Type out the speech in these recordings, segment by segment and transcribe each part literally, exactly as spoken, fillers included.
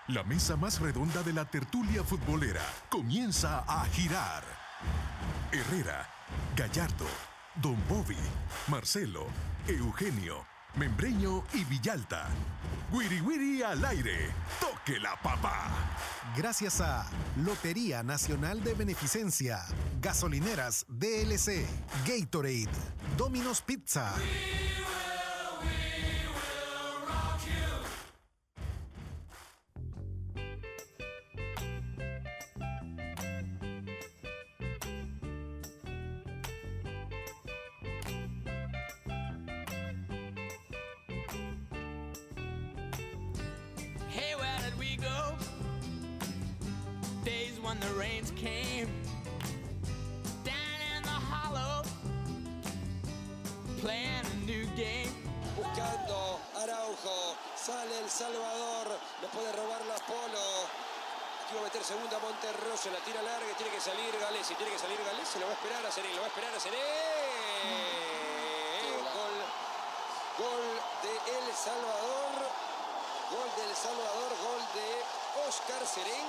La mesa más redonda de la tertulia futbolera comienza a girar. Herrera, Gallardo, Don Bobby, Marcelo, Eugenio, Membreño y Villalta. Wiri Wiri al aire. ¡Toque la papá! Gracias a Lotería Nacional de Beneficencia, Gasolineras D L C, Gatorade, Domino's Pizza. When the rains came down in the hollow, playing a new game. Buscando Araujo, sale El Salvador, le puede robar la Polo. Aquí va a meter segunda Monterroso, la tira larga, tiene que salir Galés, y tiene que salir Galés, se lo va a esperar a Serén, lo va a esperar a Serén. Gol, gol de El Salvador, gol de El Salvador, gol de Oscar Serén.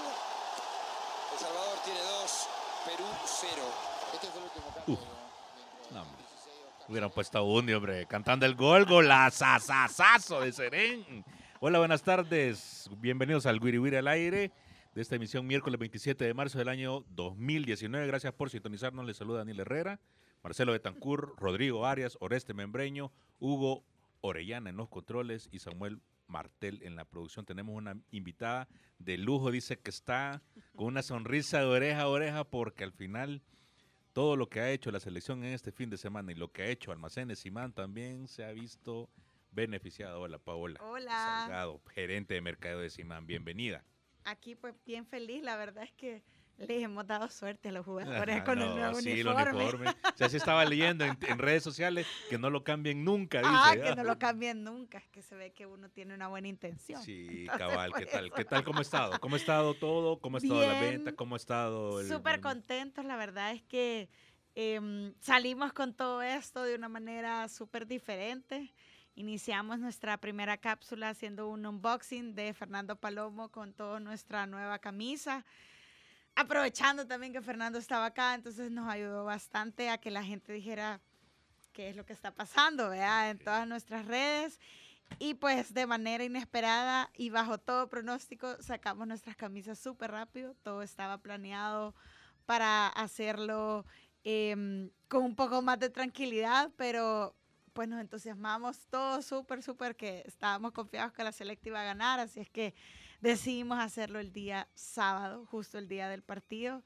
El Salvador tiene dos, Perú cero. Este fue el último cambio. Uh. No, hombre. Hubieran puesto a Undi, hombre, cantando el gol, golazazazazo de Serén. Hola, buenas tardes. Bienvenidos al Wiri Wiri al aire de esta emisión miércoles veintisiete de marzo del año dos mil diecinueve. Gracias por sintonizarnos. Les saluda Daniel Herrera, Marcelo Betancourt, Rodrigo Arias, Oreste Membreño, Hugo Orellana en los controles y Samuel Martel en la producción. Tenemos una invitada de lujo, dice que está con una sonrisa de oreja a oreja porque al final todo lo que ha hecho la selección en este fin de semana y lo que ha hecho Almacenes Simán también se ha visto beneficiado. Hola, Paola. Hola. Salgado, gerente de mercadeo de Simán, bienvenida. Aquí pues bien feliz, la verdad es que les hemos dado suerte a los jugadores. Ajá, con no, el nuevo sí, uniforme. El uniforme. O sea, sí estaba leyendo en, en redes sociales que no lo cambien nunca, dice. Ah, que no lo cambien nunca, es que se ve que uno tiene una buena intención. Sí, Entonces, cabal, ¿qué tal? eso. ¿Qué tal? ¿Cómo ha estado? ¿Cómo ha estado todo? ¿Cómo ha estado Bien, la venta? ¿Cómo ha estado el...? Súper contentos, la verdad es que eh, salimos con todo esto de una manera súper diferente. Iniciamos nuestra primera cápsula haciendo un unboxing de Fernando Palomo con toda nuestra nueva camisa. Aprovechando también que Fernando estaba acá, entonces nos ayudó bastante a que la gente dijera qué es lo que está pasando, ¿verdad? En todas nuestras redes. Y pues de manera inesperada y bajo todo pronóstico sacamos nuestras camisas súper rápido. Todo estaba planeado para hacerlo eh, con un poco más de tranquilidad, pero pues nos entusiasmamos todos súper, súper que estábamos confiados que la selecta iba a ganar, así es que decidimos hacerlo el día sábado, justo el día del partido.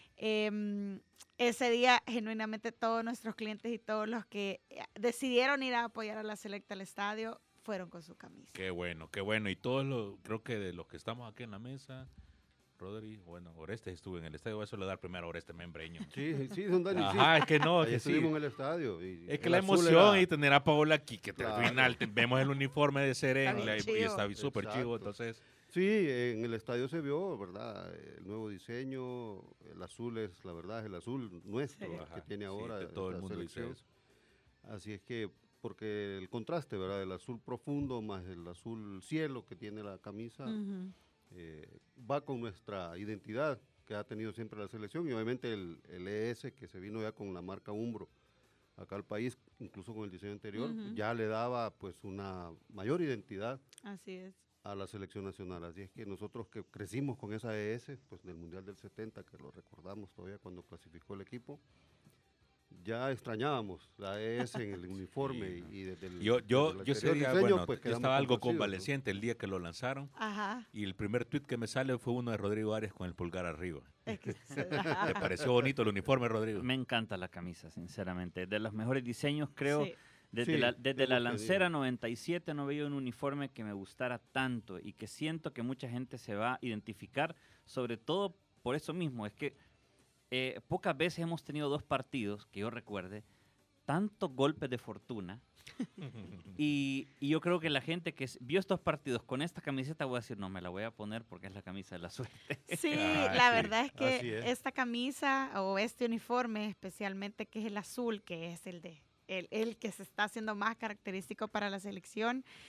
Eh, ese día, genuinamente, todos nuestros clientes y todos los que decidieron ir a apoyar a la selecta al estadio fueron con su camisa. Qué bueno, qué bueno. Y todos los, creo que de los que estamos aquí en la mesa, Rodri, bueno, Oreste estuvo en el estadio, eso le da primero a Oreste Membreño. Sí, sí, don Dani, sí. Ajá, es que no, que estuvimos sí. en el estadio. Y es que el la azul emoción era... y tener a Paola aquí, que Claro. al final te- vemos el uniforme de Serén Está la- bien y chivo. está súper Exacto. chivo, entonces... Sí, en el estadio se vio, ¿verdad? El nuevo diseño, el azul es, la verdad, es el azul nuestro Sí. que Ajá, tiene sí, ahora que todo el la mundo dice selección. eso. Así es que, porque el contraste, ¿verdad? El azul profundo más el azul cielo que tiene la camisa, Uh-huh. eh, va con nuestra identidad que ha tenido siempre la selección y obviamente el, el E S que se vino ya con la marca Umbro acá al país, incluso con el diseño anterior, Ujú. ya le daba pues una mayor identidad Así es. a la selección nacional. Así es que nosotros que crecimos con esa E S, pues del Mundial del setenta, que lo recordamos todavía cuando clasificó el equipo, ya extrañábamos la E S en el uniforme Sí, no. y, y desde el, Yo, yo, desde el yo ese anterior día, diseño, bueno, pues, yo quedamos estaba algo complacidos, ¿no? convaleciente el día que lo lanzaron Ajá. y el primer tuit que me sale fue uno de Rodrigo Arias con el pulgar arriba. Es que se- ¿Te ajá. pareció bonito el uniforme, Rodrigo? Me encanta la camisa, sinceramente. De los mejores diseños, creo. Sí. Desde Sí, la, desde es la lo que Lancera digo. noventa y siete no veía un uniforme que me gustara tanto y que siento que mucha gente se va a identificar, sobre todo por eso mismo. Es que eh, pocas veces hemos tenido dos partidos, que yo recuerde, tantos golpes de fortuna. y, y yo creo que la gente que s- vio estos partidos con esta camiseta voy a decir, no, me la voy a poner porque es la camisa de la suerte. Sí, Ah, la sí, verdad es así que es. esta camisa o este uniforme, especialmente que es el azul, que es el de el, el que se está haciendo más característico para la selección,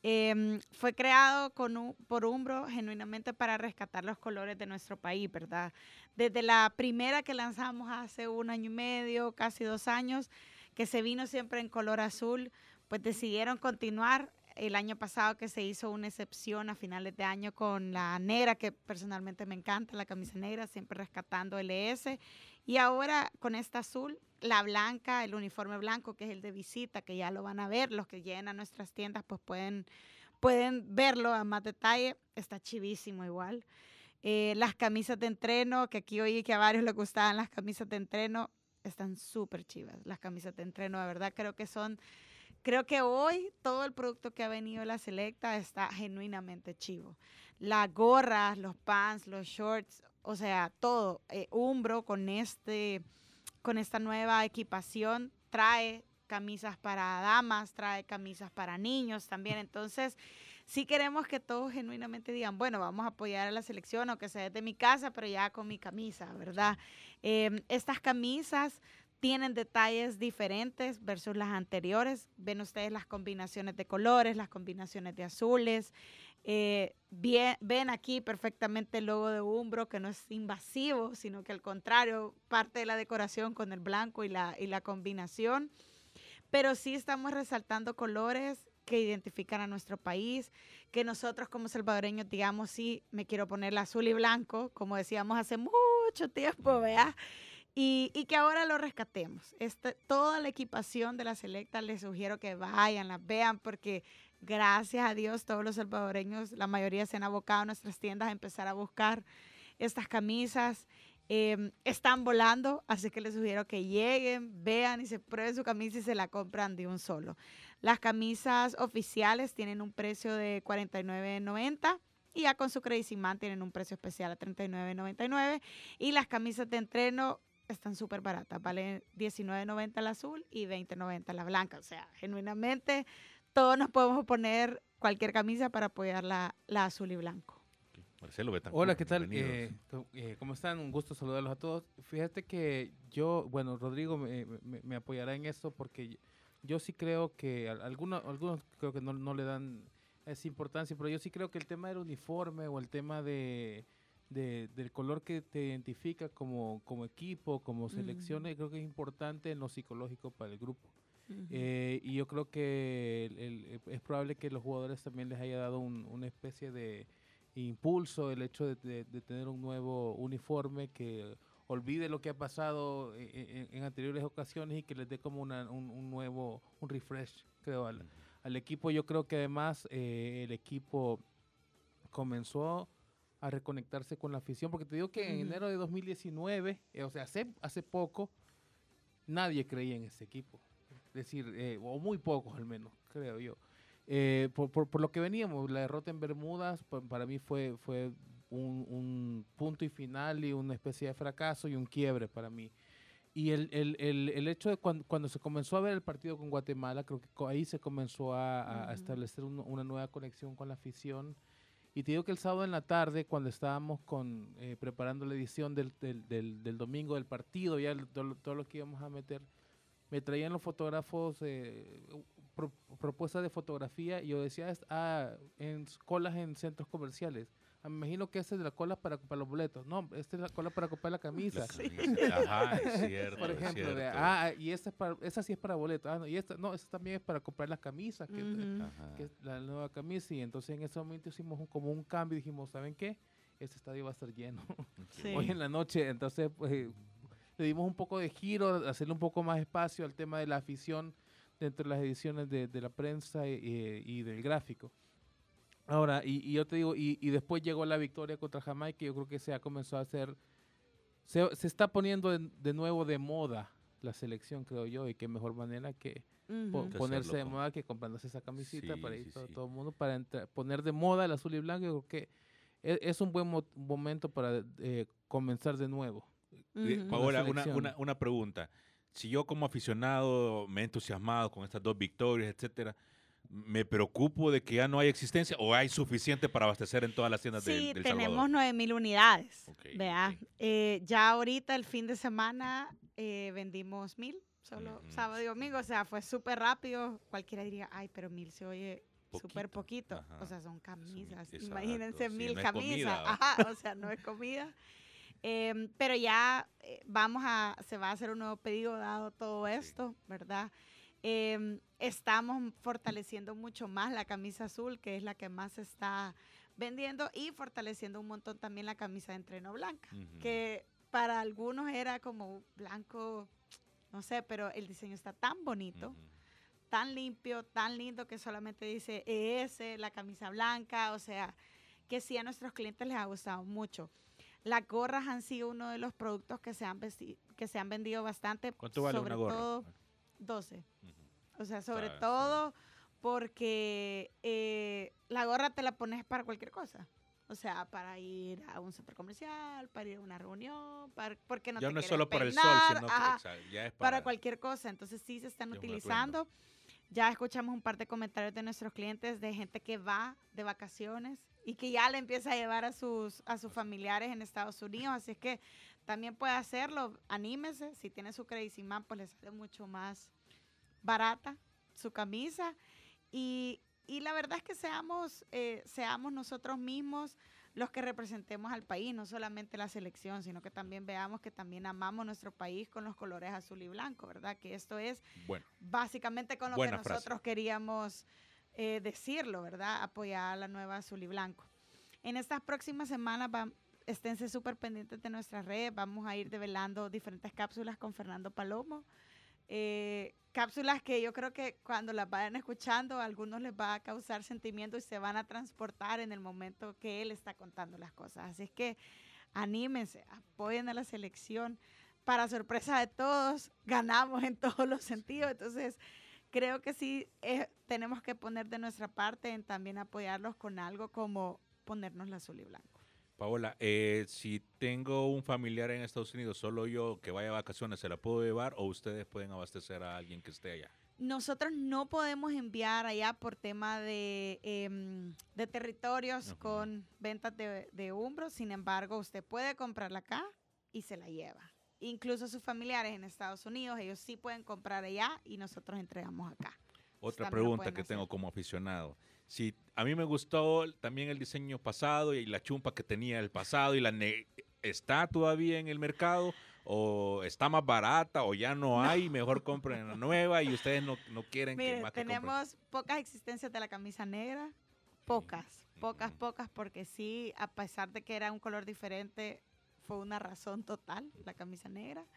Eh, fue creado con un- por Umbro genuinamente para rescatar los colores de nuestro país, ¿verdad? Desde la primera que lanzamos hace un año y medio, casi dos años, que se vino siempre en color azul, pues decidieron continuar. El año pasado que se hizo una excepción a finales de año con la negra, que personalmente me encanta, la camisa negra, siempre rescatando L S. Y ahora con esta azul, la blanca, el uniforme blanco, que es el de visita, que ya lo van a ver, los que lleguen a nuestras tiendas pues pueden, pueden verlo a más detalle, está chivísimo igual. Eh, las camisas de entreno, que aquí oí que a varios les gustaban las camisas de entreno, están súper chivas. Las camisas de entreno, de verdad, creo que son... Creo que hoy todo el producto que ha venido de la Selecta está genuinamente chivo. Las gorras, los pants, los shorts, o sea, todo. Eh, Umbro con, este, con esta nueva equipación trae camisas para damas, trae camisas para niños también. Entonces, sí queremos que todos genuinamente digan, bueno, vamos a apoyar a la selección, aunque sea desde mi casa, pero ya con mi camisa, ¿verdad? Eh, estas camisas tienen detalles diferentes versus las anteriores. Ven ustedes las combinaciones de colores, las combinaciones de azules. Eh, bien, ven aquí perfectamente el logo de Umbro, que no es invasivo, sino que al contrario, parte de la decoración con el blanco y la, y la combinación. Pero sí estamos resaltando colores que identifican a nuestro país, que nosotros como salvadoreños digamos, sí, me quiero poner el azul y blanco, como decíamos hace mucho tiempo, ¿verdad? Y, y que ahora lo rescatemos. Este, toda la equipación de la Selecta les sugiero que vayan, las vean, porque gracias a Dios todos los salvadoreños, la mayoría se han abocado a nuestras tiendas a empezar a buscar estas camisas. Eh, están volando, así que les sugiero que lleguen, vean y se prueben su camisa y se la compran de un solo. Las camisas oficiales tienen un precio de cuarenta y nueve noventa. Y ya con su Crazy-Man tienen un precio especial a treinta y nueve noventa y nueve. Y las camisas de entreno están súper baratas. Valen diecinueve noventa la azul y veinte noventa la blanca. O sea, genuinamente todos nos podemos poner cualquier camisa para apoyar la, la azul y blanco. Marcelo Betancourt. Hola, ¿qué tal? Bienvenidos. Eh, co- eh, ¿Cómo están? Un gusto saludarlos a todos. Fíjate que yo, bueno, Rodrigo me, me- me apoyará en esto porque yo sí creo que al- algunos, algunos creo que no, no le dan esa importancia, pero yo sí creo que el tema del uniforme o el tema de, de- del color que te identifica como, como equipo, como selección, eh, creo que es importante en lo psicológico para el grupo. Ujú. Eh, y yo creo que el- el- es probable que los jugadores también les haya dado un- una especie de impulso el hecho de, de- de tener un nuevo uniforme que olvide lo que ha pasado en, en- en anteriores ocasiones y que les dé como una- un, un nuevo, un refresh, creo, al, al equipo. Yo creo que además eh, el equipo comenzó a reconectarse con la afición, porque te digo que en Ujú. enero de dos mil diecinueve, eh, o sea, hace, hace poco, nadie creía en este equipo. Es decir, eh, o muy pocos al menos, creo yo. Eh, por, por, por lo que veníamos, la derrota en Bermudas pa- para mí fue, fue un, un punto y final y una especie de fracaso y un quiebre para mí. Y el, el, el, el hecho de cuando, cuando se comenzó a ver el partido con Guatemala, creo que co- ahí se comenzó a, a- a Ujú. establecer un- una nueva conexión con la afición. Y te digo que el sábado en la tarde, cuando estábamos con, eh, preparando la edición del, del, del, del domingo del partido, ya el- todo, lo- todo lo que íbamos a meter, me traían los fotógrafos eh, pro- propuestas de fotografía y yo decía, "Es- ah, en s- colas en centros comerciales. Ah, me imagino que esta es la cola para comprar los boletos. No, esta es la cola para comprar la camisa. La camisa. Ajá, es cierto. Por es ejemplo, de, cierto. ah, y esta, es para, esa sí es para boletos. Ah, no, y esta, no, esta también es para comprar la camisa, que, Ujú. Ajá. que es la nueva camisa. Y entonces en ese momento hicimos un- como un cambio y dijimos, ¿saben qué? Este estadio va a estar lleno Sí. hoy en la noche. Entonces, pues, eh, le dimos un poco de giro, hacerle un poco más espacio al tema de la afición dentro de las ediciones de, de la prensa y, y- y del gráfico. Ahora, y, y yo te digo, y, y después llegó la victoria contra Jamaica, y yo creo que se ha comenzado a hacer, se, se está poniendo de, de nuevo de moda la selección, creo yo, y qué mejor manera que po- Ujú. Que ponerse hacerlo de con- moda que comprándose esa camisita Sí, para ir sí, todo, sí. todo el mundo, para entra- poner de moda el azul y blanco. Yo creo que es, es un buen mo- momento para eh, comenzar de nuevo. Eh, Ujú. Paola, la una, selección. una, una pregunta. Si yo como aficionado me he entusiasmado con estas dos victorias, etcétera, ¿me preocupo de que ya no hay existencia o hay suficiente para abastecer en todas las tiendas Sí, del, del tenemos Salvador? nueve mil unidades. Ok, Vea, ok. eh, ya ahorita el fin de semana eh, vendimos mil, solo Ujú. sábado y domingo, o sea, fue súper rápido. Cualquiera diría, ay, pero mil se oye súper poquito. poquito. Ajá. O sea, son camisas. Exacto, Imagínense sí, mil no es camisas. comida, ¿va? Ajá, o sea, no es comida. Em, pero ya eh, vamos a, se va a hacer un nuevo pedido dado todo esto, ¿verdad? Em, estamos fortaleciendo mucho más la camisa azul, que es la que más se está vendiendo, y fortaleciendo un montón también la camisa de entreno blanca, Ujú. que para algunos era como blanco, no sé, pero el diseño está tan bonito, Ujú. tan limpio, tan lindo, que solamente dice E S, la camisa blanca, o sea, que sí a nuestros clientes les ha gustado mucho. Las gorras han sido uno de los productos que se han, vesti- que se han vendido bastante. ¿Cuánto vale sobre una gorra? todo doce. Ujú. O sea, sobre Está- todo porque eh, la gorra te la pones para cualquier cosa. O sea, para ir a un centro comercial, para ir a una reunión, para, porque no ya te no es quieres solo para el sol, peinar, sino que ajá, exacto, ya es para, para, cualquier cosa. Entonces sí se están Ya es un utilizando. Ya escuchamos un par de comentarios de nuestros clientes de gente que va de vacaciones y que ya le empieza a llevar a sus, a sus familiares en Estados Unidos. Así es que también puede hacerlo. Anímese. Si tiene su Crazy Man, pues le sale mucho más barata su camisa. Y, y la verdad es que seamos, eh, seamos nosotros mismos los que representemos al país, no solamente la selección, sino que también veamos que también amamos nuestro país con los colores azul y blanco, ¿verdad? Que esto es bueno, básicamente con lo Buena que frase. nosotros queríamos eh, decirlo, ¿verdad? Apoyar a la nueva azul y blanco. En estas próximas semanas, va, esténse súper pendientes de nuestras redes, vamos a ir develando diferentes cápsulas con Fernando Palomo. Eh, cápsulas que yo creo que cuando las vayan escuchando, a algunos les va a causar sentimiento y se van a transportar en el momento que él está contando las cosas. Así es que anímense, apoyen a la selección. Para sorpresa de todos, ganamos en todos los sentidos. Entonces, creo que sí eh, tenemos que poner de nuestra parte en también apoyarlos con algo como ponernos la azul y blanco. Paola, eh, si tengo un familiar en Estados Unidos, solo yo que vaya a vacaciones, ¿se la puedo llevar o ustedes pueden abastecer a alguien que esté allá? Nosotros no podemos enviar allá por tema de, em, de territorios Ujú. con ventas de, de Umbro. Sin embargo, usted puede comprarla acá y se la lleva. Incluso sus familiares en Estados Unidos, ellos sí pueden comprar allá y nosotros entregamos acá. Otra también lo pregunta pueden que hacer. tengo como aficionado. Si a mí me gustó también el diseño pasado y la chumpa que tenía el pasado y la ne- ¿está todavía en el mercado o está más barata o ya no, hay? Mejor compren la nueva y ustedes no, no quieren que Mire, más que compren. tenemos pocas existencias de la camisa negra, pocas, pocas, Ujú. pocas, porque sí, a pesar de que era un color diferente, fue una razón total la camisa negra.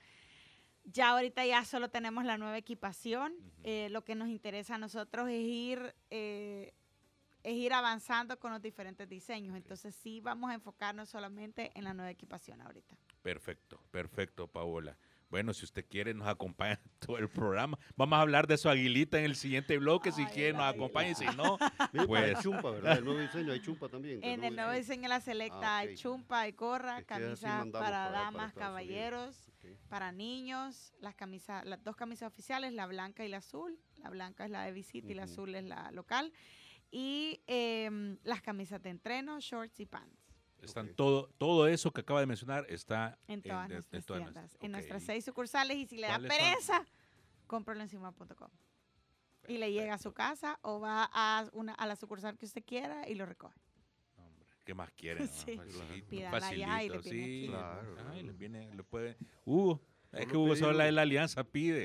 Ya ahorita ya solo tenemos la nueva equipación. Ujú. Eh, lo que nos interesa a nosotros es ir, eh, es ir avanzando con los diferentes diseños. Entonces sí vamos a enfocarnos solamente en la nueva equipación ahorita. Perfecto, perfecto, Paola. Bueno, si usted quiere, nos acompaña en todo el programa. Vamos a hablar de su aguilita en el siguiente bloque. Si Ay, quiere, el nos águila. acompaña. Y si no, Mira, pues hay chumpa, ¿verdad? El nuevo diseño, hay chumpa también. En el nuevo diseño de la Selecta Ah, hay ok. chumpa, hay gorra, Es que así camisas mandamos para para- para damas, Estados caballeros, Ok. para niños, las camisas, las dos camisas oficiales, la blanca y la azul. La blanca es la de visita y la Ujú. azul es la local. Y em, las camisas de entreno, shorts y pants. están Ok. todo, todo eso que acaba de mencionar está En todas de- nuestras todas tiendas, nuestras- en ok. nuestras seis sucursales. Y si le da ¿Cuáles son? pereza, cómpralo encima punto com. Y le llega a su casa o va a, una, a la sucursal que usted quiera y lo recoge. Hombre, ¿qué más quieren? no? Sí. Facilito, Pídala ya y le facilito, viene sí. aquí. Claro. Ay, le viene, le puede. Hugo, es Solo que Hugo pedir solo la de uno. la alianza pide.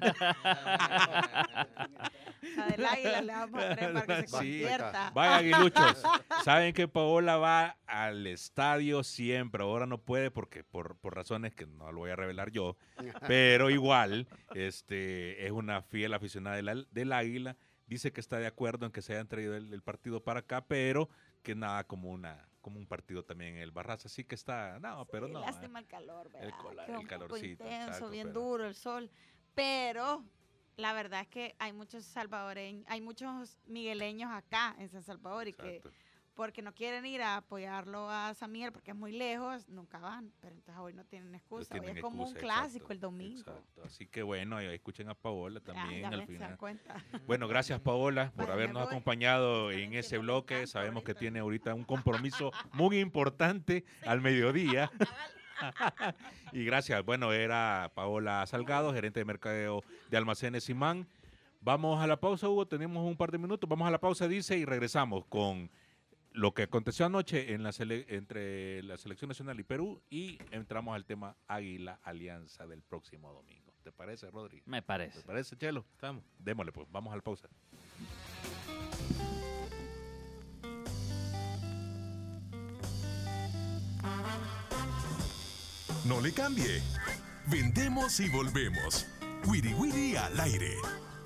La del águila le vamos a traer para que se Sí. convierta. Vaya, aguiluchos. Saben que Paola va al estadio siempre. Ahora no puede porque por, por razones que no lo voy a revelar yo. Pero igual, este, es una fiel aficionada del, del Águila. Dice que está de acuerdo en que se hayan traído el, el partido para acá, pero que nada como una como un partido también en el Barraza. Así que está, no, pero Sí, no. lástima el calor, ¿verdad? cola- Que el un poco calorcito, intenso, exacto, bien pero- duro el sol. Pero la verdad es que hay muchos salvadoreños, hay muchos migueleños acá en San Salvador y que Exacto. porque no quieren ir a apoyarlo a San Miguel porque es muy lejos, nunca van. Pero entonces hoy no tienen excusa. Hoy Tienen es como un excusa, clásico exacto, el domingo. exacto. Así que bueno, ahí escuchen a Paola Ya, también ya al ven, se dan final. cuenta. Bueno, gracias Paola por Vaya, me habernos voy. acompañado Están en ese entiendo, me bloque. encanta Sabemos que ahorita. tiene ahorita un compromiso muy importante al mediodía. Y gracias. Bueno, era Paola Salgado, gerente de mercadeo de Almacenes Simán. Vamos a la pausa, Hugo, tenemos un par de minutos. Vamos a la pausa, dice, y regresamos con lo que aconteció anoche en la sele- entre la Selección Nacional y Perú, y entramos al tema Águila Alianza del próximo domingo. ¿Te parece, Rodri? Me parece. ¿Te parece, Chelo? Estamos. Démosle, pues, vamos a la pausa. No le cambie. Vendemos y volvemos. Wiri Wiri al aire.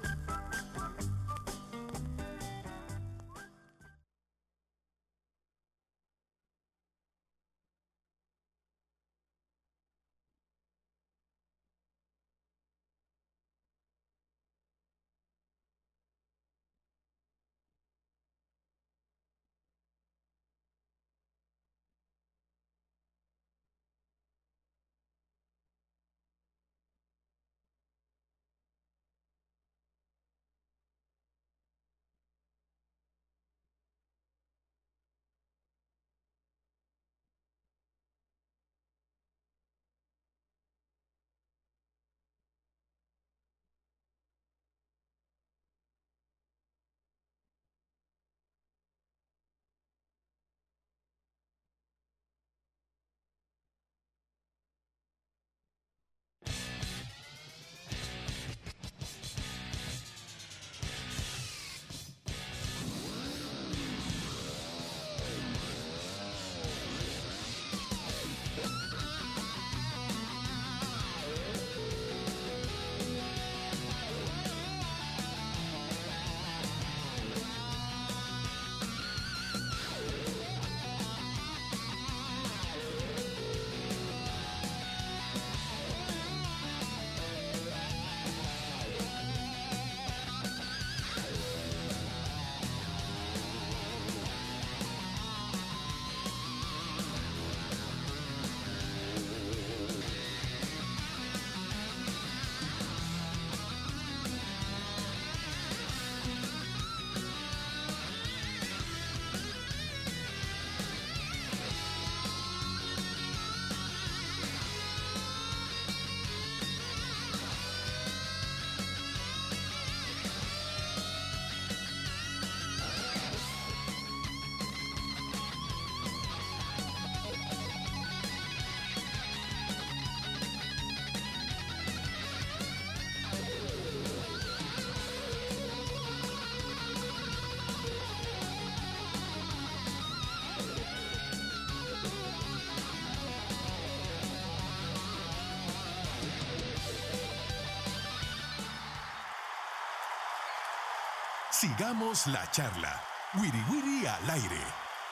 Sigamos la charla. Wiri Wiri al aire.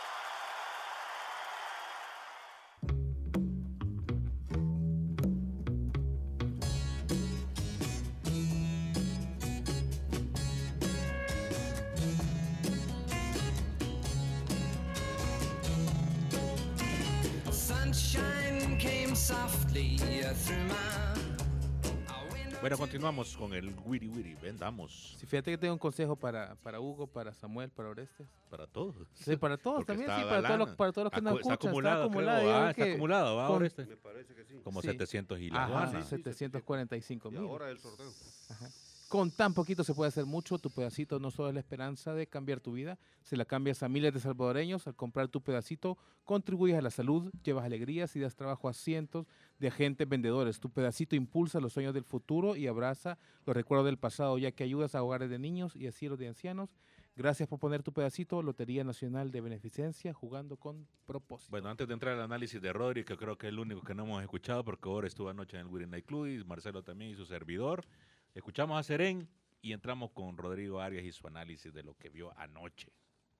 Sunshine came softly through my Bueno, continuamos con el Wiri Wiri. Vendamos. Sí, fíjate que tengo un consejo para, para Hugo, para Samuel, para Orestes. Para todos. Sí, para todos Porque también, está sí, para todos, los, para todos los que Acu- nos está escuchan. acumulado, está acumulado. creo. yo Ah, creo está que acumulado, ¿va, con- Oreste? Me parece que sí. Como Sí. setecientos y la Ajá, guana. setecientos cuarenta y cinco Y mil. ahora el sorteo. Con tan poquito se puede hacer mucho. Tu pedacito no solo es la esperanza de cambiar tu vida, se la cambias a miles de salvadoreños. Al comprar tu pedacito, contribuyes a la salud, llevas alegrías y das trabajo a cientos de agentes vendedores. Tu pedacito impulsa los sueños del futuro y abraza los recuerdos del pasado, ya que ayudas a hogares de niños y asilos de ancianos. Gracias por poner tu pedacito. Lotería Nacional de Beneficencia, jugando con propósito. Bueno, antes de entrar al análisis de Rodri, que creo que es el único que no hemos escuchado, porque ahora estuvo anoche en el Wiri Night Club y Marcelo también y su servidor. Escuchamos a Serén y entramos con Rodrigo Arias y su análisis de lo que vio anoche.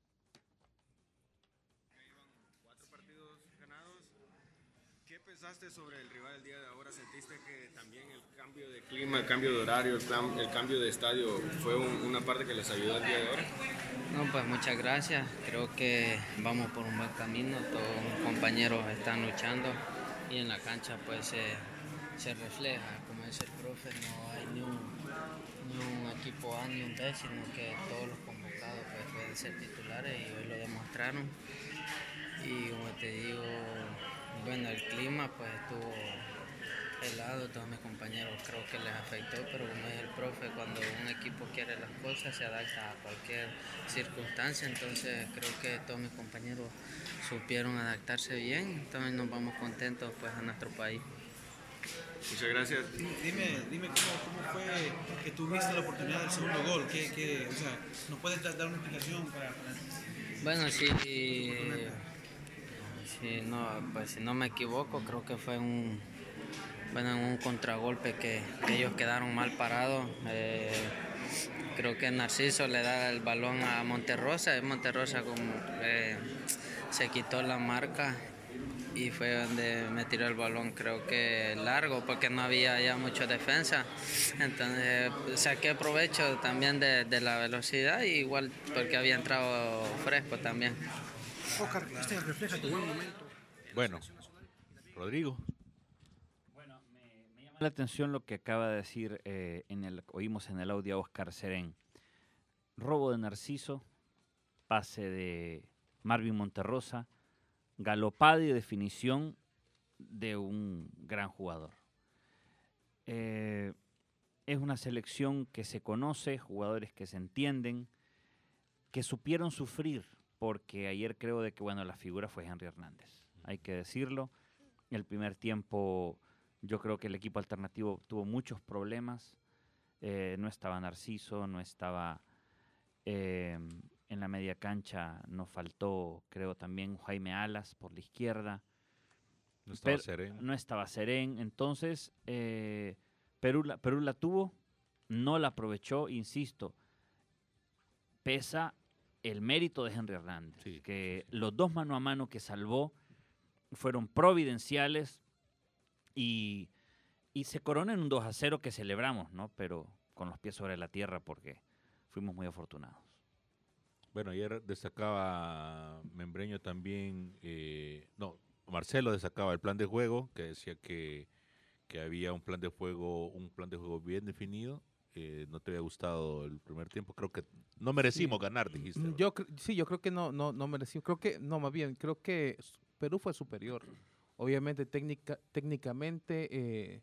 Cuatro partidos ganados. ¿Qué pensaste sobre el rival del día de ahora? ¿Sentiste que también el cambio de clima, el cambio de horario, el, clam- el cambio de estadio fue un- una parte que les ayudó el día de ahora? No, pues muchas gracias. Creo que vamos por un buen camino. Todos mis compañeros están luchando y en la cancha pues se, se refleja. Como dice el profe, no hay ni un, ni un equipo A ni un B, sino que todos los convocados pues, pueden ser titulares y hoy lo demostraron. Y como te digo, bueno, el clima pues estuvo helado, todos mis compañeros creo que les afectó, pero como es el profe, cuando un equipo quiere las cosas se adapta a cualquier circunstancia, entonces creo que todos mis compañeros supieron adaptarse bien, entonces nos vamos contentos pues a nuestro país. Muchas gracias. Dime, dime cómo, cómo fue que tuviste la oportunidad del segundo gol. ¿Qué, qué, o sea, ¿nos puedes dar una explicación para, para... Bueno, sí, sí, no, pues si no me equivoco, creo que fue un, bueno, un contragolpe que, que ellos quedaron mal parados. Eh, creo que Narciso le da el balón a Monterrosa, y Monterrosa como eh, se quitó la marca. Y fue donde me tiró el balón, creo que largo, porque no había ya mucha defensa. Entonces saqué provecho también de, de la velocidad, y igual porque había entrado fresco también. Oscar, este refleja tu buen momento. Bueno, Rodrigo. Bueno, me, me llama la atención lo que acaba de decir, eh, en el, oímos en el audio a Oscar Serén. Robo de Narciso, pase de Marvin Monterrosa, galopada y definición de un gran jugador. Eh, es una selección que se conoce, jugadores que se entienden, que supieron sufrir, porque ayer creo de que bueno, la figura fue Henry Hernández, hay que decirlo. El primer tiempo yo creo que el equipo alternativo tuvo muchos problemas, eh, no estaba Narciso, no estaba... Eh, En la media cancha nos faltó, creo, también Jaime Alas por la izquierda. No estaba Serén. No estaba Serén. Entonces, eh, Perú, la, Perú la tuvo, no la aprovechó, insisto. Pesa el mérito de Henry Hernández, sí, que sí. Los dos mano a mano que salvó fueron providenciales y, y se corona en un dos a cero que celebramos, ¿no? Pero con los pies sobre la tierra porque fuimos muy afortunados. Bueno, ayer destacaba Membreño también, eh, no, Marcelo destacaba el plan de juego, que decía que, que había un plan de juego, un plan de juego bien definido. Eh, no te había gustado el primer tiempo, creo que no merecimos sí. ganar, dijiste. ¿No? Yo sí, yo creo que no, no, no merecimos, creo que, no, más bien, creo que Perú fue superior. Obviamente, técnica, técnicamente eh,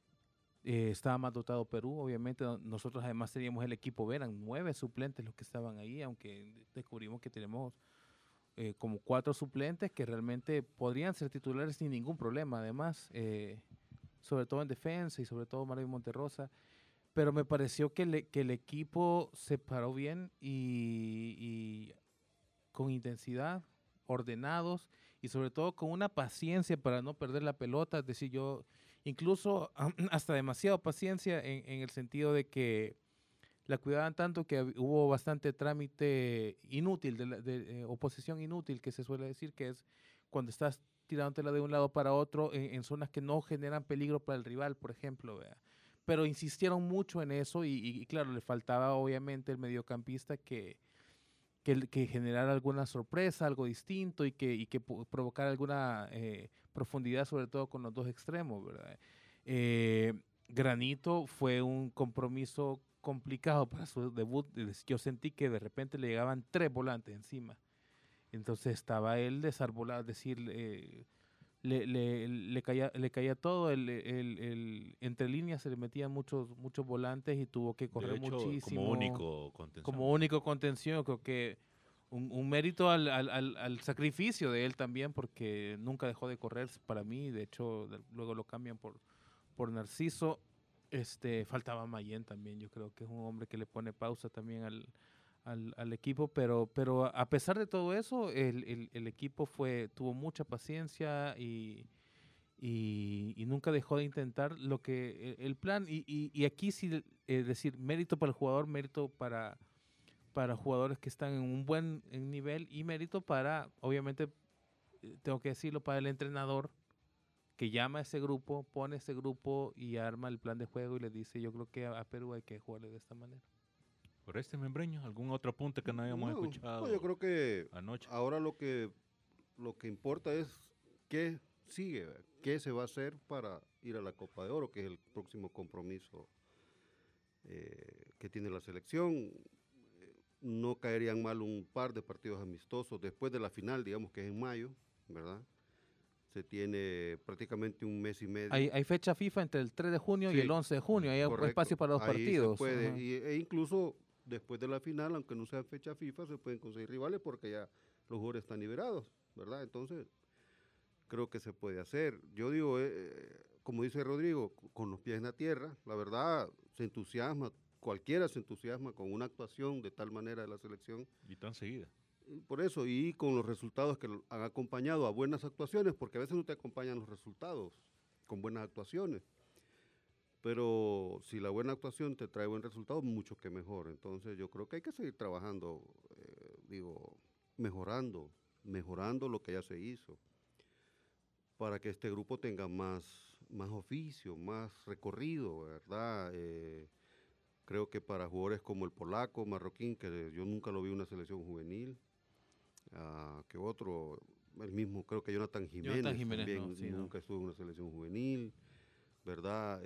eh, estaba más dotado Perú, obviamente nosotros además teníamos el equipo B, eran nueve suplentes los que estaban ahí, aunque descubrimos que tenemos eh, como cuatro suplentes que realmente podrían ser titulares sin ningún problema, además, eh, sobre todo en defensa y sobre todo Marvin Monterrosa, pero me pareció que, le, que el equipo se paró bien y, y con intensidad, ordenados y sobre todo con una paciencia para no perder la pelota, es decir, yo... Incluso hasta demasiado paciencia en, en el sentido de que la cuidaban tanto que hubo bastante trámite inútil, de, la, de eh, oposición inútil, que se suele decir, que es cuando estás tirándotela de un lado para otro en, en zonas que no generan peligro para el rival, por ejemplo. ¿verdad? Pero insistieron mucho en eso y, y, y claro, le faltaba obviamente el mediocampista que, que, que generara alguna sorpresa, algo distinto y que, y que provocara alguna... Eh, profundidad, sobre todo con los dos extremos, ¿verdad? Eh, Granito fue un compromiso complicado para su debut. Yo sentí que de repente le llegaban tres volantes encima. Entonces estaba él desarbolado, es decir, eh, le, le, le, caía, le caía todo, el, el, el, entre líneas se le metían muchos, muchos volantes y tuvo que correr de hecho, muchísimo. Como único contención. Como único contención, creo que Un, un mérito al, al, al, al sacrificio de él también, porque nunca dejó de correr para mí, de hecho de, luego lo cambian por, por Narciso. Este, faltaba Mayén también, yo creo que es un hombre que le pone pausa también al, al, al equipo, pero, pero a pesar de todo eso, el, el, el equipo fue, tuvo mucha paciencia y, y, y nunca dejó de intentar lo que el, el plan, y, y, y aquí sí, es eh, decir, mérito para el jugador, mérito para... para jugadores que están en un buen nivel y mérito para, obviamente, tengo que decirlo, para el entrenador que llama a ese grupo, pone ese grupo y arma el plan de juego y le dice, yo creo que a, a Perú hay que jugarle de esta manera. ¿Por este Membreño? ¿Algún otro apunte que no habíamos no, escuchado? No, yo creo que anoche. Ahora lo que, lo que importa es qué sigue, ¿verdad? Qué se va a hacer para ir a la Copa de Oro, que es el próximo compromiso eh, que tiene la selección. No caerían mal un par de partidos amistosos después de la final, digamos que es en mayo, ¿verdad? se tiene prácticamente un mes y medio. Hay, hay fecha FIFA entre el tres de junio Sí, y el once de junio, hay correcto. espacio para dos Ahí se partidos. puede, Ajá. y, e incluso después de la final, aunque no sea fecha FIFA, se pueden conseguir rivales porque ya los jugadores están liberados, ¿verdad? Entonces, creo que se puede hacer. Yo digo, eh, como dice Rodrigo, con los pies en la tierra, la verdad, se entusiasma, cualquiera se entusiasma con una actuación de tal manera de la selección. Y tan seguida. Por eso, y con los resultados que han acompañado a buenas actuaciones, porque a veces no te acompañan los resultados con buenas actuaciones. Pero si la buena actuación te trae buen resultado, mucho que mejor. Entonces yo creo que hay que seguir trabajando, eh, digo, mejorando, mejorando lo que ya se hizo, para que este grupo tenga más, más oficio, más recorrido, ¿verdad? Eh, creo que para jugadores como el polaco, marroquín, que yo nunca lo vi en una selección juvenil, uh, que otro, el mismo, creo que Jonathan Jiménez, Jonathan Jiménez también no, sí, nunca no. estuvo en una selección juvenil, ¿verdad?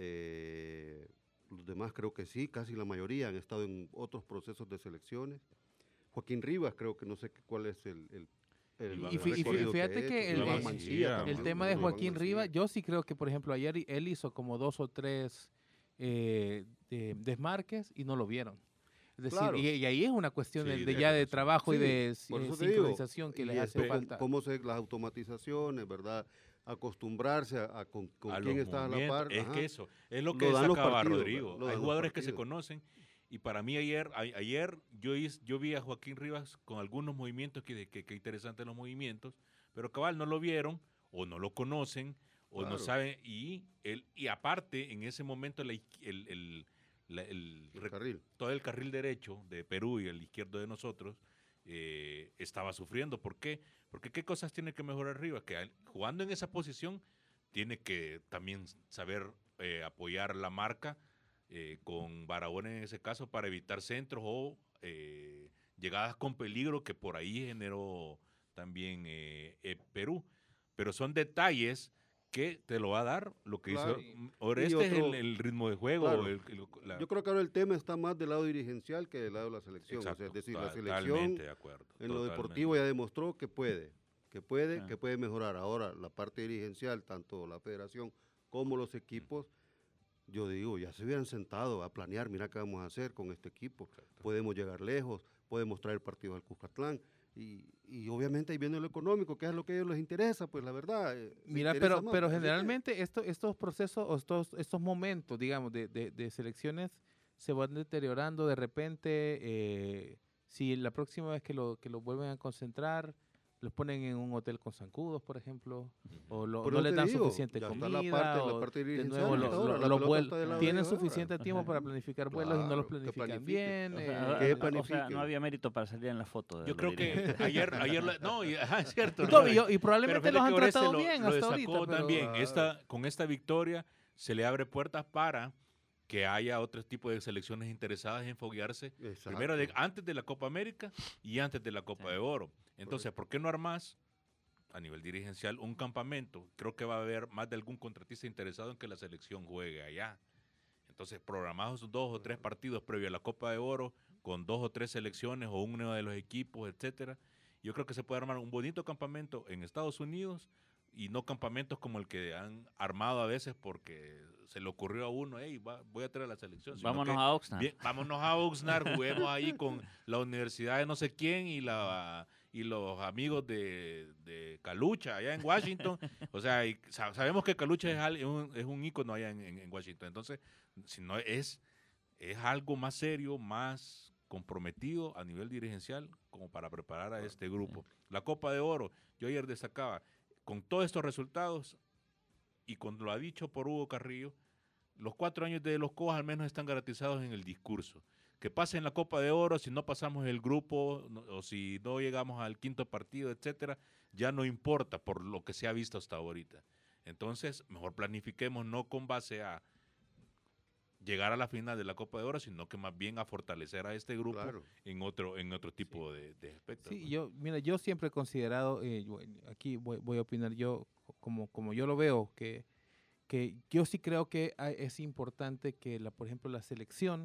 Eh, los demás creo que sí, casi la mayoría han estado en otros procesos de selecciones. Joaquín Rivas creo que no sé cuál es el... el el Y, fí- y fí- fíjate que el, Iván el- Mancilla el también, tema de Iván Joaquín Mancilla. Rivas, yo sí creo que, por ejemplo, ayer él hizo como dos o tres eh, de- desmarques y no lo vieron. Es decir, Claro. y, y ahí es una cuestión Sí, de, de de ya de eso. trabajo y Sí, de por eh, eso te digo, sincronización que y les hace esto, falta. Cómo se, las automatizaciones, ¿verdad? Acostumbrarse a, a con, con A quién los está a la movimientos. par. Es ajá. que eso, es lo que Lo dan los destacaba partidos, Rodrigo. ¿verdad? Lo Hay dan los jugadores que se partidos. conocen y para mí ayer, a- ayer yo, hice- yo vi a Joaquín Rivas con algunos movimientos que, que, que interesantes los movimientos, pero cabal no lo vieron o no lo conocen o no Claro. saben y él y aparte en ese momento la izqui- el, el, la- el El rec- carril. todo el carril derecho de Perú y el izquierdo de nosotros eh, estaba sufriendo. ¿Por qué? Porque qué cosas tiene que mejorar Rivas, que al- jugando en esa posición tiene que también saber eh, apoyar la marca eh, con Barahona en ese caso para evitar centros o eh, llegadas con peligro que por ahí generó también eh, eh, Perú. Pero son detalles que te lo va a dar lo que Claro. hizo. Ahora Y este es el, otro- el ritmo de juego. claro. el- el- la- Yo creo que ahora el tema está más del lado dirigencial que del lado de la selección. O sea, Exacto, es decir, la totalmente selección de acuerdo, en lo totalmente. deportivo ya demostró que puede, que puede, Ah. que puede mejorar. Ahora, la parte dirigencial, tanto la federación como los equipos, yo digo, ya se hubieran sentado a planear, mira qué vamos a hacer con este equipo. Podemos llegar lejos, podemos traer partidos al Cuscatlán. Y, y obviamente ahí viene lo económico, que es lo que a ellos les interesa, pues la verdad. eh, les Mira, interesa pero, más, pero así que- generalmente esto, estos procesos o estos, estos momentos, digamos, de, de, de selecciones se van deteriorando de repente. eh, si la próxima vez que lo, que lo vuelven a concentrar, los ponen en un hotel con zancudos, por ejemplo, o lo- Por no eso les te dan digo, suficiente ya está comida, la parte- la o parte de dirigencial nuevo lo- ahora, lo- la lo pelota vuel- está del lado de tienen ellos ahora. suficiente tiempo para planificar vuelos y no los Claro, que planifican planifiquen. bien. O eh, sea, que o sea, planifiquen. no había mérito para salir en la foto. de Yo los creo que dirigentes. ayer, ayer la- no, y, ajá, es cierto. No, ¿no? y, y probablemente Pero los han fíjate que Oreste tratado lo- bien lo hasta destacó ahorita. Pero, también. Claro. Esta, con esta victoria se le abre puertas para que haya otro tipo de selecciones interesadas en foguearse Exacto. primero de, antes de la Copa América y antes de la Copa de Oro. Entonces, ¿por qué no armás a nivel dirigencial un campamento? Creo que va a haber más de algún contratista interesado en que la selección juegue allá. Entonces, programados dos o tres partidos previo a la Copa de Oro con dos o tres selecciones o uno de los equipos, etcétera. Yo creo que se puede armar un bonito campamento en Estados Unidos y no campamentos como el que han armado a veces porque se le ocurrió a uno, hey, va, voy a traer a la selección. sino Vámonos que, a Oxnard. bien, vámonos a Oxnard, juguemos ahí con la universidad de no sé quién y la y los amigos de, de Calucha allá en Washington. O sea, y sa- sabemos que Calucha es, al- es un, es un ícono allá en, en- en Washington. Entonces, si no es, es algo más serio, más comprometido a nivel dirigencial como para preparar a este grupo. La Copa de Oro, yo ayer destacaba, con todos estos resultados y con lo ha dicho por Hugo Carrillo, los cuatro años de los Cobas al menos están garantizados en el discurso. Que pasen la Copa de Oro, si no pasamos el grupo no- o si no llegamos al quinto partido, etcétera, ya no importa por lo que se ha visto hasta ahorita. Entonces, mejor planifiquemos no con base a llegar a la final de la Copa de Oro, sino que más bien a fortalecer a este grupo Claro. en otro en otro tipo de, de aspectos. Sí, ¿no? yo, mira, yo siempre he considerado, eh, yo- aquí voy, voy a opinar yo como, como yo lo veo, que, que yo sí creo que hay- es importante que, la, por ejemplo, la selección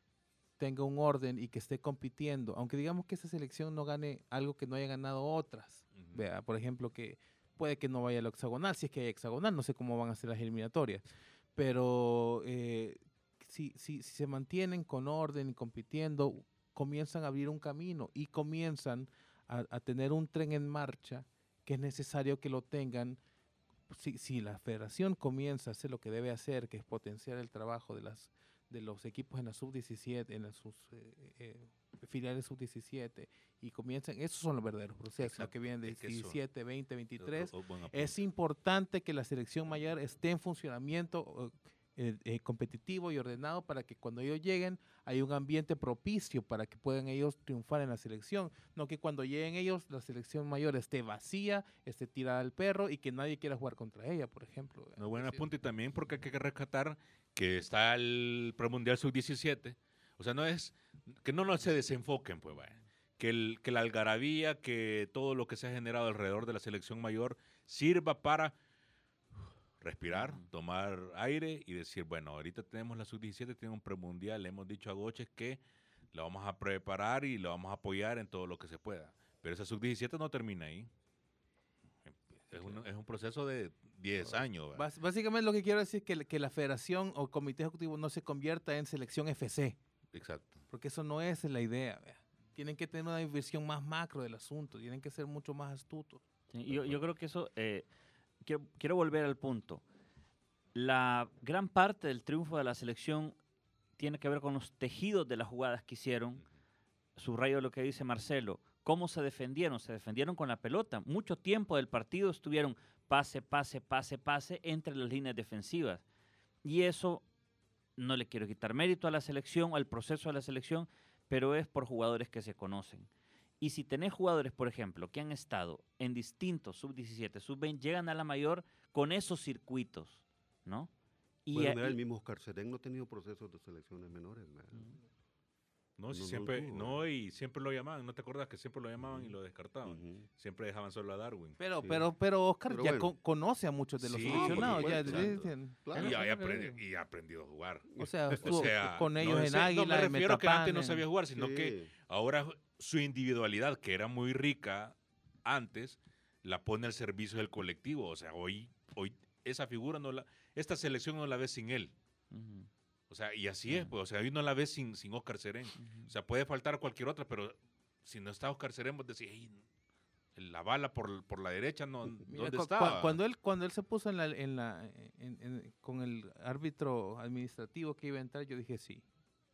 tenga un orden y que esté compitiendo, aunque digamos que esa selección no gane algo que no haya ganado otras. Ujú. Vea, por ejemplo, que puede que no vaya al hexagonal, si es que hay hexagonal, no sé cómo van a ser las eliminatorias, pero eh, si, si, si se mantienen con orden y compitiendo, comienzan a abrir un camino y comienzan a, a tener un tren en marcha que es necesario que lo tengan. Si, si la federación comienza a hacer lo que debe hacer, que es potenciar el trabajo de las de los equipos en la sub diecisiete, en las sus, eh, eh, filiales sub diecisiete, y comienzan, esos son los verdaderos procesos, lo que vienen de Es que eso- diecisiete, veinte, veintitrés. O- o- buen apunte. Es importante que la selección mayor esté en funcionamiento eh, eh, competitivo y ordenado para que cuando ellos lleguen haya un ambiente propicio para que puedan ellos triunfar en la selección. No que cuando lleguen ellos la selección mayor esté vacía, esté tirada al perro y que nadie quiera jugar contra ella, por ejemplo. No, buen apunte también porque hay que rescatar que está el premundial sub diecisiete. O sea, no es que no, no se desenfoquen, pues vaya. Que, el, que la algarabía, que todo lo que se ha generado alrededor de la selección mayor sirva para respirar, tomar aire y decir, bueno, ahorita tenemos la sub diecisiete, tiene un premundial, le hemos dicho a Goches que la vamos a preparar y la vamos a apoyar en todo lo que se pueda. Pero esa sub diecisiete no termina ahí. Es un, es un proceso de diez años. ¿verdad? Bás- básicamente lo que quiero decir es que, que la federación o comité ejecutivo no se convierta en selección F C. Exacto. Porque eso no es la idea. ¿vea? Tienen que tener una visión más macro del asunto, tienen que ser mucho más astutos. Sí, yo, yo creo que eso, eh, quiero, quiero volver al punto. La gran parte del triunfo de la selección tiene que ver con los tejidos de las jugadas que hicieron. Subrayo lo que dice Marcelo. ¿Cómo se defendieron? Se defendieron con la pelota. Mucho tiempo del partido estuvieron pase, pase, pase, pase entre las líneas defensivas. Y eso no le quiero quitar mérito a la selección, al proceso de la selección, pero es por jugadores que se conocen. Y si tenés jugadores, por ejemplo, que han estado en distintos sub diecisiete, sub veinte, llegan a la mayor con esos circuitos, ¿no? Y, Bueno, a- mira, y- el mismo Oscar Serén no ha tenido procesos de selecciones menores. ¿verdad? No, si No, no siempre, tuvo, no, y siempre lo llamaban, ¿no te acuerdas que siempre lo llamaban y lo descartaban? Ujú. Siempre dejaban solo a Darwin. Pero, Sí. pero, pero Oscar Pero ya bueno. co- conoce a muchos de los Sí, seleccionados. por Ya, supuesto, ya- exacto. ya- Claro. Y, ya- ha ya- aprendido, y ha aprendido a jugar. O sea, O estuvo sea, con ellos no, en ese- Águila, No me en refiero que antes Metapan, no en- sabía jugar, sino Sí. que ahora su individualidad, que era muy rica antes, la pone al servicio del colectivo. O sea, hoy, hoy esa figura, no la, esta selección no la ve sin él. Ujú. O sea, y así es, pues, o sea, hoy no la ves sin, sin Oscar Serén. O sea, puede faltar cualquier otra, pero si no está Oscar Serén, vos decís, "Ey, la bala por, por la derecha, no, Mira, ¿dónde cu- estaba?" cu- cuando él cuando él se puso en la, en la en- en- con el árbitro administrativo que iba a entrar, yo dije sí,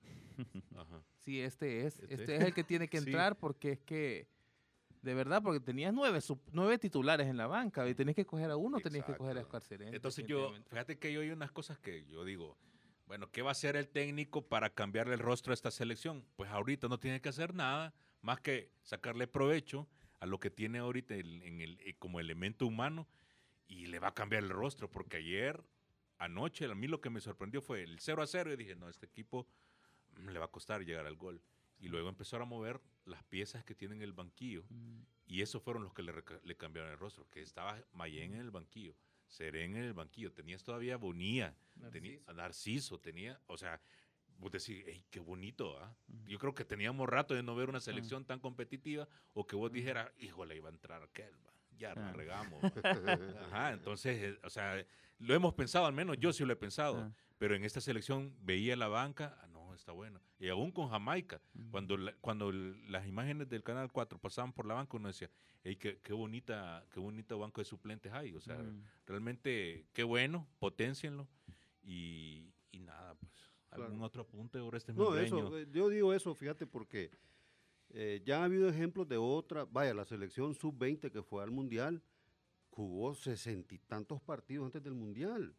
Ajá. sí este es, Este. este es el que tiene que Sí. entrar porque es que de verdad porque tenías nueve sub- nueve titulares en la banca y tenías que coger a uno, tenías que coger a Exacto. Oscar Serén. Entonces yo, definitivamente. fíjate que yo hay unas cosas que yo digo, bueno, ¿qué va a hacer el técnico para cambiarle el rostro a esta selección? Pues ahorita no tiene que hacer nada más que sacarle provecho a lo que tiene ahorita el- en el, eh, como elemento humano y le va a cambiar el rostro, porque ayer, anoche, a mí lo que me sorprendió fue el cero a cero y dije, no, este equipo mm, le va a costar llegar al gol. Y luego empezaron a mover las piezas que tienen el banquillo. Y esos fueron los que le, reca- le cambiaron el rostro, que estaba Mayén en el banquillo, Serén en el banquillo, tenías todavía Bonía, tenía Narciso. Narciso, tenía, o sea, vos decís, "Ey, qué bonito, ¿ah?". Yo creo que teníamos rato de no ver una selección tan competitiva, o que vos dijeras, híjole, iba a entrar aquel, va, ya la Ah. regamos. va". Ajá, entonces, eh, o sea, lo hemos pensado, al menos yo sí lo he pensado, Ah. pero en esta selección veía la banca, ah, no, está bueno. Y aún con Jamaica, cuando, la- cuando el- las imágenes del Canal cuatro pasaban por la banca, uno decía, hey, qué, qué bonita, qué bonito banco de suplentes hay. O sea, Mm. realmente, qué bueno, potencienlo. Y, y nada, pues, algún Claro. otro apunte ahora este No, millenio? eso, eh, yo digo eso, fíjate, porque eh, ya ha habido ejemplos de otra, vaya, la selección sub veinte que fue al Mundial, jugó sesenta y tantos partidos antes del Mundial.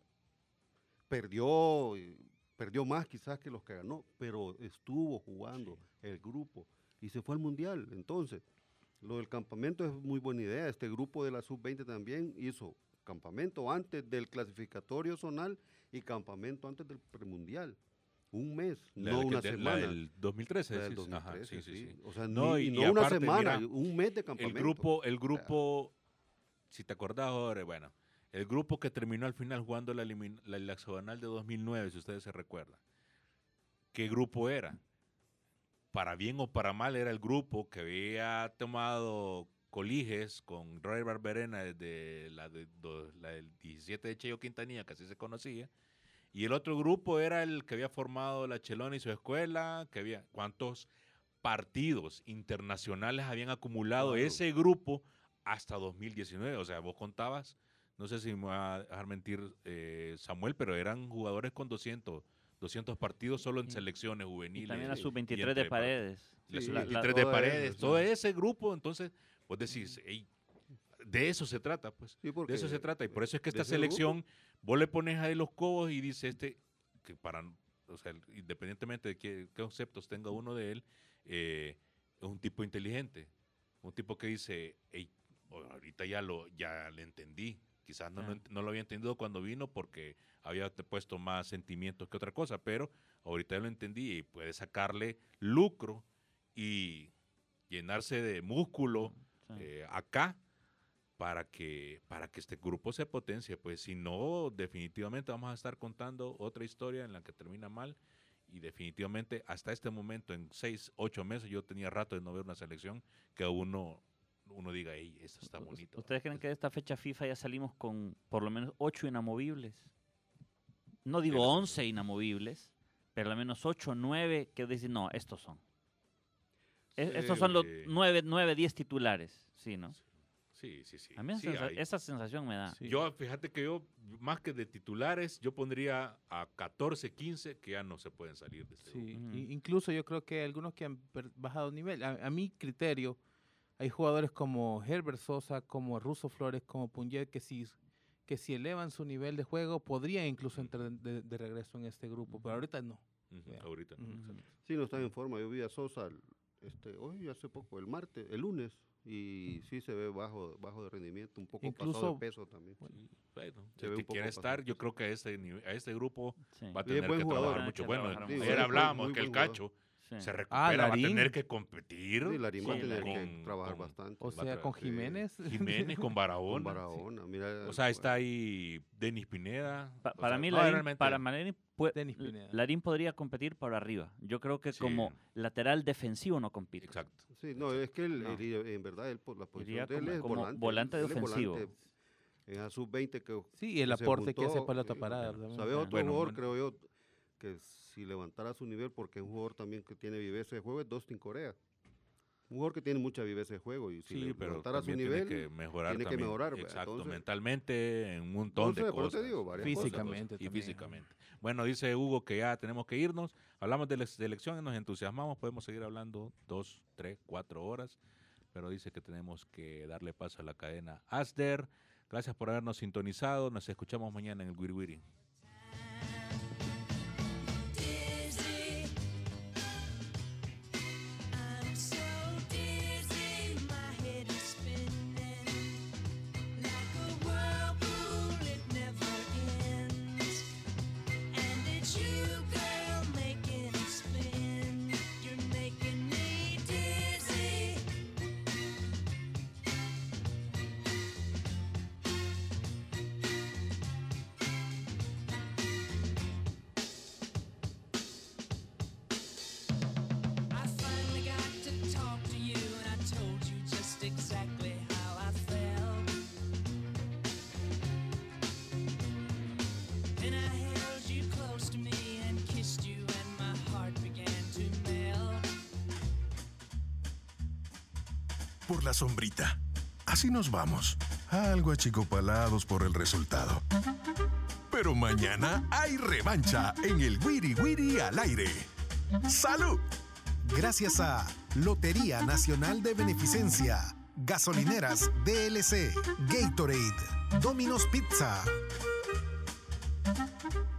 Perdió, eh, perdió más quizás que los que ganó, pero estuvo jugando el grupo y se fue al Mundial. Entonces, lo del campamento es muy buena idea. Este grupo de la sub veinte también hizo campamento antes del clasificatorio zonal y campamento antes del premundial. Un mes, La no del que- una de- semana. La del dos mil trece, La del decís. Ajá, dos mil trece, sí, sí, sí. sí. O sea, No, ni- y- y no y una aparte, semana, mira, un mes de El campamento. grupo, el O sea, grupo, si te acordás ahora, bueno, el grupo que terminó al final jugando la, elimin- la, la hexagonal de dos mil nueve, si ustedes se recuerdan. ¿Qué grupo era? Para bien o para mal, era el grupo que había tomado Coliges con Roy Barberena de la, de, de, la del diecisiete de Cheyo Quintanilla, que así se conocía. Y el otro grupo era el que había formado la Chelona y su escuela, que había cuántos partidos internacionales habían acumulado claro. ese grupo hasta dos mil diecinueve. O sea, vos contabas, no sé si me va a dejar mentir eh, Samuel, pero eran jugadores con doscientos, doscientos partidos solo en selecciones juveniles. Y también la sub veintitrés de Paredes. La sub veintitrés de Paredes, todo ese grupo, entonces vos decís, hey, de eso se trata, pues, sí, de eso se trata. Y por eso es que esta selección, grupo, vos le pones ahí los cobos y dice este, que para, o sea, independientemente de qué, qué conceptos tenga uno de él, eh, es un tipo inteligente, un tipo que dice, hey, ahorita ya lo, ya le entendí. Quizás no, ah. no, no lo había entendido cuando vino porque había puesto más sentimientos que otra cosa, pero ahorita ya lo entendí y puede sacarle lucro y llenarse de músculo sí. eh, acá para que, para que este grupo se potencie. Pues si no, definitivamente vamos a estar contando otra historia en la que termina mal y definitivamente hasta este momento, en seis, ocho meses, yo tenía rato de no ver una selección que uno... uno diga, hey, esto está bonito. ¿Ustedes creen que de esta fecha FIFA ya salimos con por lo menos ocho inamovibles? No digo once inamovibles, pero al menos ocho o nueve que dicen, no, estos son. Sí, estos son los nueve, nueve, diez titulares, ¿sí, no? Sí, sí, sí. A mí sí, esa, hay. esa sensación me da. Sí. Yo, fíjate que yo, más que de titulares, yo pondría a catorce, quince que ya no se pueden salir de este sí. grupo. Uh-huh. Incluso yo creo que algunos que han bajado nivel, a, a mi criterio, hay jugadores como Herbert Sosa, como Russo Flores, como Punjet, que si, que si elevan su nivel de juego, podrían incluso entrar de, de regreso en este grupo, pero ahorita no. Uh-huh. Ahorita no. Uh-huh. Sí, no están en forma. Yo vi a Sosa este, hoy, hace poco, el martes, el lunes, y sí se ve bajo, bajo de rendimiento, un poco incluso, pasado de peso también. Sí, bueno, se el ve que quiere estar, yo creo que a este, a este grupo sí. va a tener que jugador, trabajar mucho. Bueno, sí, ayer sí, hablábamos que el Cacho sí. se recupera, ah, va a tener que competir. Sí, Larín va a tener con, que trabajar con, bastante. O sea, con Jiménez. Sí. Jiménez, con Barahona. Con Barahona, mira. O sea, está ahí Denis Pineda. Pa para sea, mí, no, Larín, realmente... para Larín, Larín podría competir por arriba. Yo creo que sí. como lateral defensivo no compite. Exacto. Sí, no, es que él, no. él, en verdad, él, la posición de él como, es como volante. volante defensivo. Volante, en la sub veinte que sí, el aporte que hace pelota parada. ¿Sabes otro bueno, jugador, bueno. creo yo, que si levantara su nivel, porque es un jugador también que tiene viveza de juego, es Dustin Corea. Un jugador que tiene mucha viveza de juego y si sí, le pero levantara su nivel, tiene que mejorar. Tiene también. que mejorar Exacto, entonces, mentalmente, en un montón entonces, de cosas. Te digo, físicamente cosas, y físicamente. Bueno, dice Hugo que ya tenemos que irnos. Hablamos de la selección, nos entusiasmamos, podemos seguir hablando dos, tres, cuatro horas, pero dice que tenemos que darle paso a la cadena Asder. Gracias por habernos sintonizado. Nos escuchamos mañana en el Wiri Wiri. Por la sombrita. Así nos vamos. Algo achicopalados por el resultado. Pero mañana hay revancha en el Wiri Wiri al aire. ¡Salud! Gracias a Lotería Nacional de Beneficencia, Gasolineras D L C, Gatorade, Domino's Pizza.